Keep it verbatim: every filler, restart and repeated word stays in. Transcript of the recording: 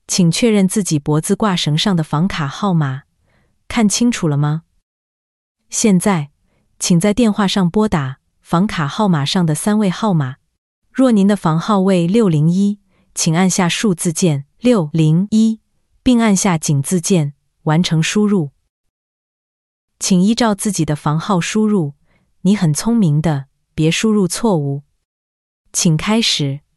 请确认自己脖子挂绳上的房卡号码，看清楚了吗？现在，请在电话上拨打房卡号码上的三位号码。若您的房号为六零一，请按下数字键六零一，并按下井字键，完成输入。请依照自己的房号输入，你很聪明的，别输入错误。请开始。